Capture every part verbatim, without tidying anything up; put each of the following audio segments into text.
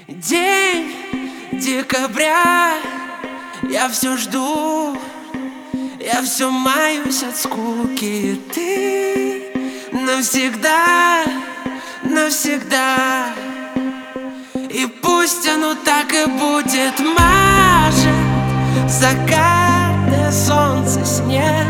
День декабря, я все жду, я все маюсь от скуки. Ты навсегда, навсегда. И пусть оно так и будет. Мажет закатное солнце, снег.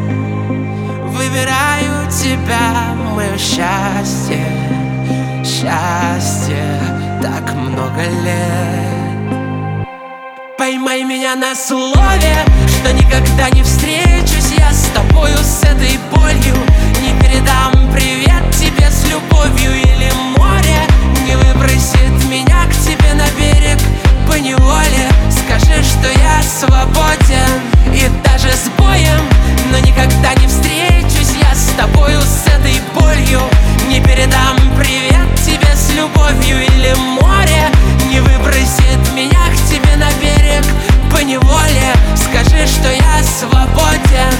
Выбираю тебя, мое счастье, счастье, так много лет. Поймай меня на слове, что никогда не встречусь я с тобою, с этой болью. Не передам привет тебе с любовью, или море не выбросит меня к тебе на берег поневоле. Скажи, что я свободен, и даже с боем, но никогда не встречусь я с тобою, с этой болью. Не передам привет тебе с любовью, или море не выбросит меня к тебе на берег поневоле. Скажи, что я свободен.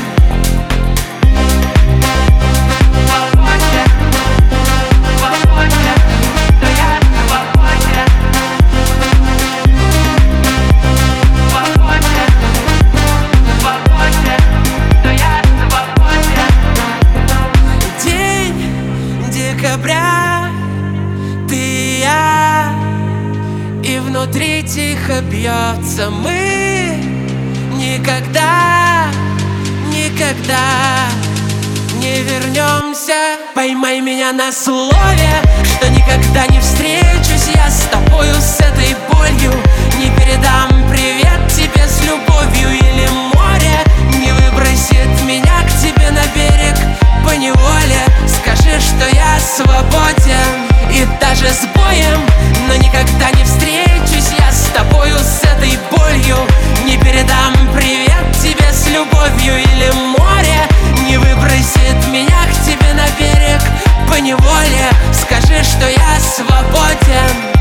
Декабря, ты и я, и внутри тихо бьется. Мы никогда, никогда не вернемся. Поймай меня на слове, что никогда не встречусь я с тобою, с этой болью. Не передам привет тебе с любовью, или море не выбросит меня к тебе на берег поневоле. Скажи, что я свободен, и даже с боем, но никогда не встречусь я с тобою, с этой болью. Не передам привет тебе с любовью, или море не выбросит меня к тебе на берег поневоле. Скажи, что я свободен.